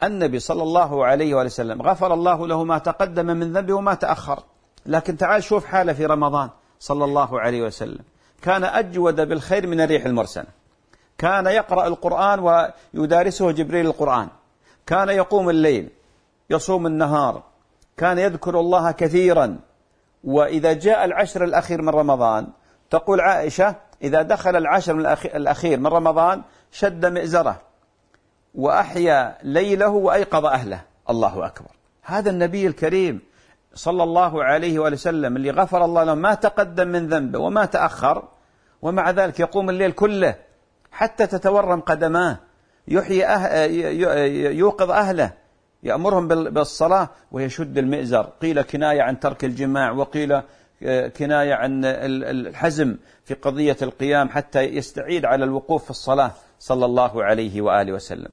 النبي صلى الله عليه وسلم غفر الله له ما تقدم من ذنبه وما تأخر، لكن تعال شوف حاله في رمضان صلى الله عليه وسلم، كان أجود بالخير من الريح المرسلة، كان يقرأ القرآن ويدارسه جبريل القرآن، كان يقوم الليل يصوم النهار، كان يذكر الله كثيرا. وإذا جاء العشر الأخير من رمضان تقول عائشة إذا دخل العشر الأخير من رمضان شد مئزره وأحيا ليله وأيقظ أهله. الله أكبر. هذا النبي الكريم صلى الله عليه وسلم اللي غفر الله له ما تقدم من ذنبه وما تأخر، ومع ذلك يقوم الليل كله حتى تتورم قدماه، يوقظ أهله، يأمرهم بالصلاة ويشد المئزر. قيل كناية عن ترك الجماع، وقيل كناية عن الحزم في قضية القيام حتى يستعيد على الوقوف في الصلاة صلى الله عليه وآله وسلم.